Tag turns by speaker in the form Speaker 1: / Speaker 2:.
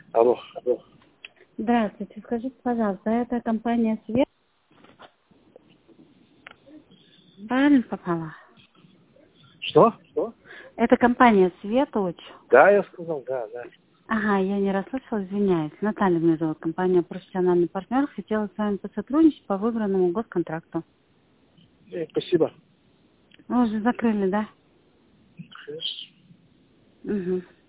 Speaker 1: Алло.
Speaker 2: Здравствуйте, скажите, пожалуйста, это компания Свет? Правильно попала?
Speaker 1: Что?
Speaker 2: Это компания Светоч.
Speaker 1: Да, я сказал, да.
Speaker 2: Ага, я не расслышала, извиняюсь. Наталья меня зовут, компания «Профессиональный партнер». Хотела с вами посотрудничать по выбранному госконтракту.
Speaker 1: Спасибо.
Speaker 2: Вы уже закрыли, да?
Speaker 1: Хорошо.
Speaker 2: Угу.